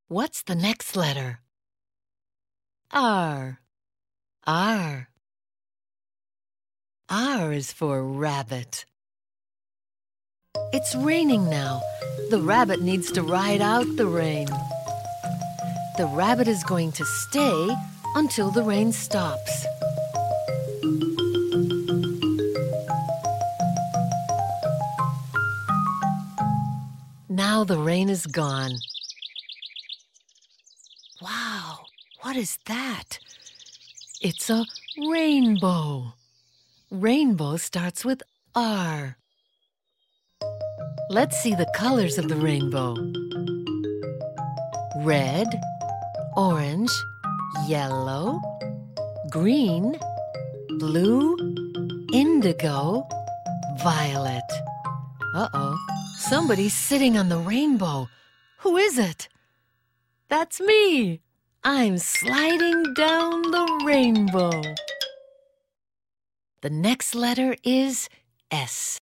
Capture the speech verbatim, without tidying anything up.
What's the next letter? R. R. R is for rabbit. It's raining now. The rabbit needs to ride out the rain. The rabbit is going to stay until the rain stops. Now the rain is gone. Wow, what is that? It's a rainbow. Rainbow starts with R. Let's see the colors of the rainbow. Red, orange, yellow, green, blue, indigo, violet. Uh-oh, somebody's sitting on the rainbow. Who is it? That's me. I'm sliding down the rainbow. The next letter is S.